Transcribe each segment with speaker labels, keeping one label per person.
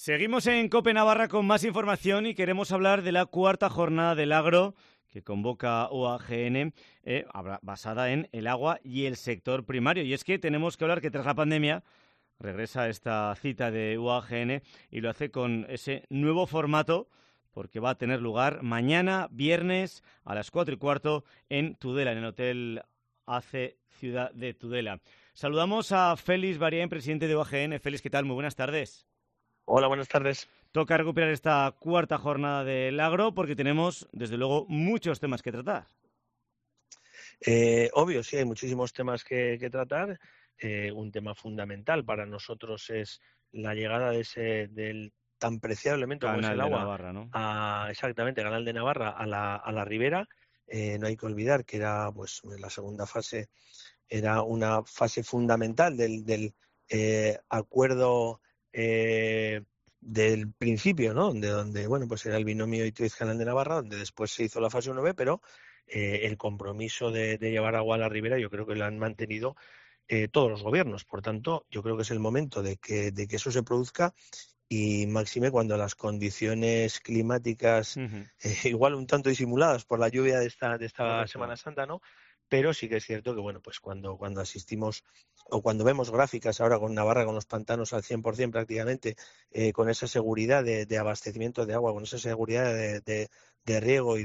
Speaker 1: Seguimos en COPE Navarra con más información y queremos hablar de la cuarta jornada del agro que convoca UAGN, basada en el agua y el sector primario. Y es que tenemos que hablar que tras la pandemia regresa esta cita de UAGN y lo hace con ese nuevo formato porque va a tener lugar mañana, viernes, a las 4:15 en Tudela, en el Hotel AC Ciudad de Tudela. Saludamos a Félix Barién, presidente de UAGN. Félix, ¿qué tal? Muy buenas tardes.
Speaker 2: Hola, buenas tardes.
Speaker 1: Toca recuperar esta cuarta jornada del agro porque tenemos, desde luego, muchos temas que tratar.
Speaker 2: Obvio, sí, hay muchísimos temas que tratar. Un tema fundamental para nosotros es la llegada del tan preciado elemento como es
Speaker 1: Canal
Speaker 2: el
Speaker 1: de
Speaker 2: agua,
Speaker 1: Navarra, ¿no?
Speaker 2: exactamente, Canal de Navarra a la ribera. No hay que olvidar que era, pues, la segunda fase era una fase fundamental del acuerdo del principio, ¿no? Donde bueno, pues era el binomio Itoiz-Canal de Navarra, donde después se hizo la fase 1B, pero el compromiso de llevar agua a la ribera yo creo que lo han mantenido todos los gobiernos. Por tanto, yo creo que es el momento de que eso se produzca y máxime cuando las condiciones climáticas, igual un tanto disimuladas por la lluvia de esta
Speaker 1: Correcto.
Speaker 2: Semana Santa, ¿no? Pero sí que es cierto que, bueno, pues cuando asistimos o cuando vemos gráficas ahora con Navarra, con los pantanos al 100% prácticamente, con esa seguridad de abastecimiento de agua, con esa seguridad de riego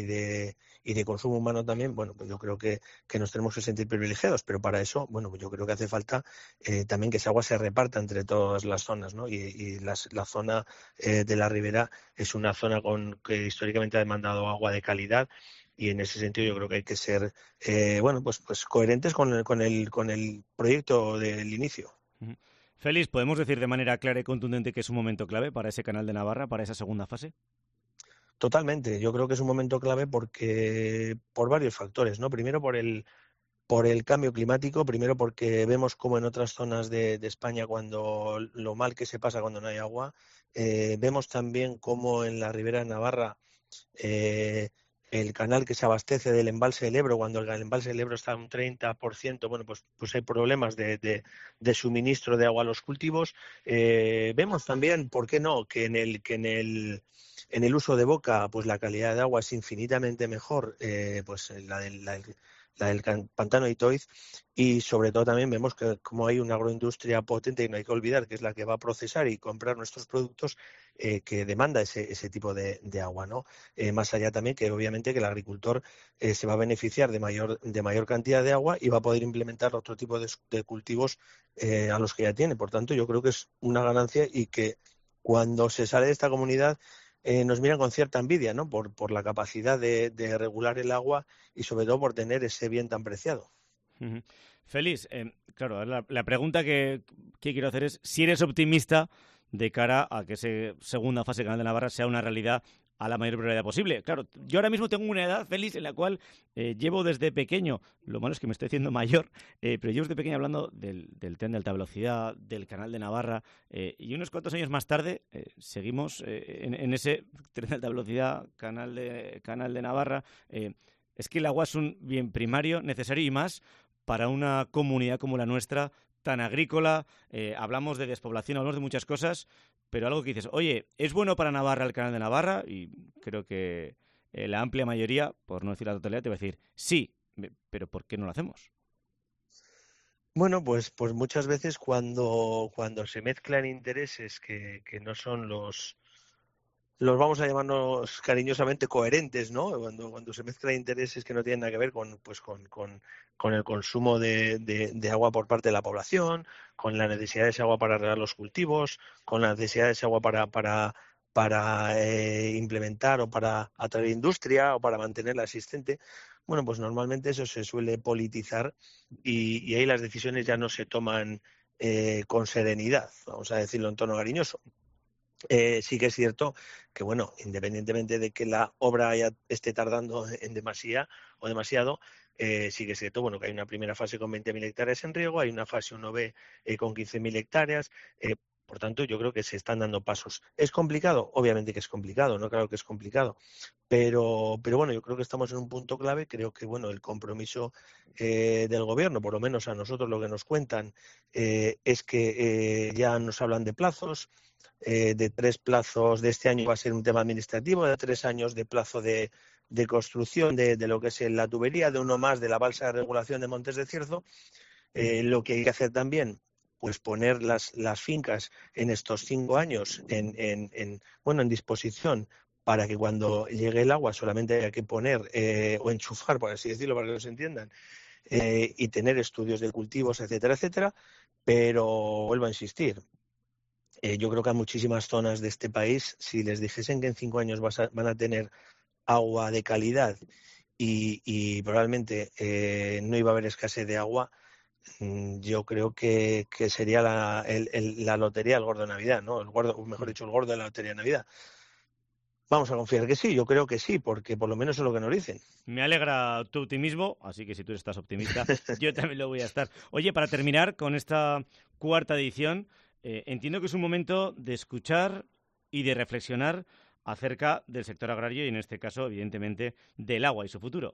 Speaker 2: y de consumo humano también, bueno, pues yo creo que nos tenemos que sentir privilegiados, pero para eso, bueno, pues yo creo que hace falta también que ese agua se reparta entre todas las zonas, ¿no? Y la zona de la ribera es una zona que históricamente ha demandado agua de calidad. Y en ese sentido yo creo que hay que ser bueno, pues coherentes con el proyecto del inicio.
Speaker 1: Félix, ¿podemos decir de manera clara y contundente que es un momento clave para ese Canal de Navarra, para esa segunda fase?
Speaker 2: Totalmente, yo creo que es un momento clave porque por varios factores, ¿no? Primero por el cambio climático, primero porque vemos como en otras zonas de España cuando lo mal que se pasa cuando no hay agua, vemos también como en la Ribera de Navarra eh, el canal que se abastece del embalse del Ebro, cuando el embalse del Ebro está a un 30%, bueno, pues hay problemas de suministro de agua a los cultivos. Vemos también, ¿por qué no?, que en el uso de boca, pues la calidad de agua es infinitamente mejor, pues la del pantano de Itoiz, y sobre todo también vemos que como hay una agroindustria potente, y no hay que olvidar que es la que va a procesar y comprar nuestros productos, que demanda ese tipo de agua, ¿no? Más allá también que obviamente que el agricultor se va a beneficiar de mayor cantidad de agua y va a poder implementar otro tipo de cultivos a los que ya tiene. Por tanto, yo creo que es una ganancia y que cuando se sale de esta comunidad nos miran con cierta envidia, ¿no? Por la capacidad de regular el agua y sobre todo por tener ese bien tan preciado.
Speaker 1: Félix, claro, la pregunta que quiero hacer es si eres optimista de cara a que esa segunda fase de Canal de Navarra sea una realidad a la mayor brevedad posible. Claro, yo ahora mismo tengo una edad, Félix, en la cual llevo desde pequeño, lo malo es que me estoy haciendo mayor, pero llevo desde pequeño hablando del tren de alta velocidad, del Canal de Navarra, y unos cuantos años más tarde seguimos en ese tren de alta velocidad, Canal de Navarra. Es que el agua es un bien primario, necesario y más para una comunidad como la nuestra, tan agrícola. Hablamos de despoblación, hablamos de muchas cosas, pero algo que dices, oye, ¿es bueno para Navarra el Canal de Navarra? Y creo que la amplia mayoría, por no decir la totalidad, te va a decir, sí, pero ¿por qué no lo hacemos?
Speaker 2: Bueno, pues muchas veces cuando se mezclan intereses que no son los vamos a llamarnos cariñosamente coherentes, ¿no? Cuando se mezclan intereses que no tienen nada que ver con el consumo de agua por parte de la población, con la necesidad de ese agua para regar los cultivos, con la necesidad de ese agua para implementar o para atraer industria o para mantenerla existente. Bueno, pues normalmente eso se suele politizar y ahí las decisiones ya no se toman con serenidad, vamos a decirlo en tono cariñoso. Sí que es cierto que, bueno, independientemente de que la obra ya esté tardando en demasía o demasiado, sí que es cierto, bueno, que hay una primera fase con 20.000 hectáreas en riego, hay una fase 1B con 15.000 hectáreas. Por tanto, yo creo que se están dando pasos. ¿Es complicado? Obviamente que es complicado, no claro que es complicado, pero bueno, yo creo que estamos en un punto clave. Creo que bueno, el compromiso del gobierno, por lo menos a nosotros lo que nos cuentan, es que ya nos hablan de plazos, de 3 plazos de este año va a ser un tema administrativo, de 3 años de plazo de construcción de lo que es la tubería, de uno más de la balsa de regulación de Montes de Cierzo. Lo que hay que hacer también, pues poner las fincas en estos 5 años en disposición para que cuando llegue el agua solamente haya que poner o enchufar, por así decirlo, para que nos entiendan, y tener estudios de cultivos, etcétera, etcétera. Pero vuelvo a insistir, yo creo que a muchísimas zonas de este país, si les dijesen que en 5 años van a tener agua de calidad y probablemente no iba a haber escasez de agua, yo creo que sería la lotería del gordo de Navidad, ¿no? El gordo, mejor dicho, el gordo de la lotería de Navidad. Vamos a confiar que sí, yo creo que sí, porque por lo menos es lo que nos dicen.
Speaker 1: Me alegra tu optimismo, así que si tú estás optimista, yo también lo voy a estar. Oye, para terminar con esta cuarta edición, entiendo que es un momento de escuchar y de reflexionar acerca del sector agrario y, en este caso, evidentemente, del agua y su futuro.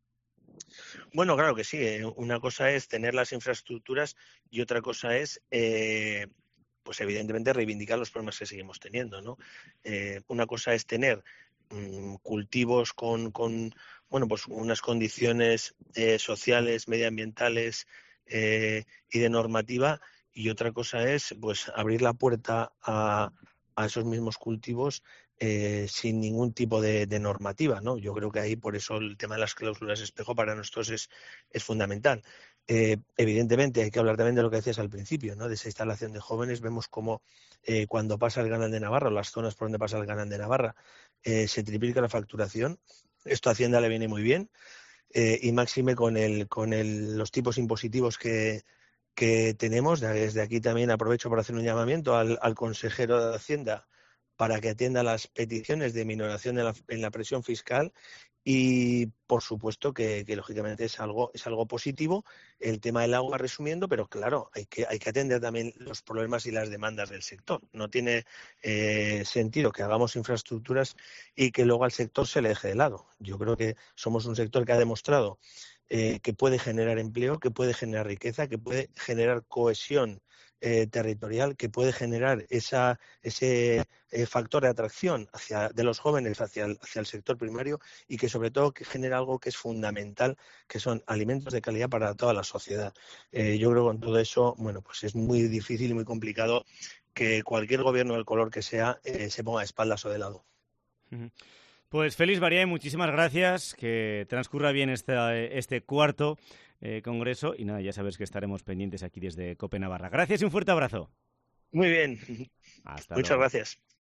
Speaker 2: Bueno, claro que sí. Una cosa es tener las infraestructuras y otra cosa es, pues evidentemente, reivindicar los problemas que seguimos teniendo, ¿no? Una cosa es tener cultivos bueno, pues unas condiciones sociales, medioambientales y de normativa, y otra cosa es, pues, abrir la puerta a esos mismos cultivos sin ningún tipo de normativa, ¿no? Yo creo que ahí por eso el tema de las cláusulas espejo para nosotros es fundamental. Evidentemente hay que hablar también de lo que decías al principio, ¿no? De esa instalación de jóvenes. Vemos cómo cuando pasa el Canal de Navarra, o las zonas por donde pasa el Canal de Navarra, se triplica la facturación. Esto a Hacienda le viene muy bien, y máxime con los tipos impositivos que tenemos. Desde aquí también aprovecho para hacer un llamamiento al consejero de Hacienda para que atienda las peticiones de minoración en la presión fiscal, y por supuesto que lógicamente es algo positivo el tema del agua, resumiendo, pero claro, hay que atender también los problemas y las demandas del sector. No tiene sentido que hagamos infraestructuras y que luego al sector se le deje de lado. Yo creo que somos un sector que ha demostrado que puede generar empleo, que puede generar riqueza, que puede generar cohesión territorial, que puede generar ese factor de atracción de los jóvenes hacia el sector primario, y que sobre todo que genera algo que es fundamental, que son alimentos de calidad para toda la sociedad. Yo creo que con todo eso, bueno, pues es muy difícil y muy complicado que cualquier gobierno del color que sea se ponga de espaldas o de lado.
Speaker 1: Pues Félix Bariay, muchísimas gracias, que transcurra bien este cuarto congreso, y nada, ya sabes que estaremos pendientes aquí desde COPE Navarra. Gracias y un fuerte abrazo.
Speaker 2: Muy bien,
Speaker 1: Hasta
Speaker 2: muchas
Speaker 1: luego.
Speaker 2: gracias.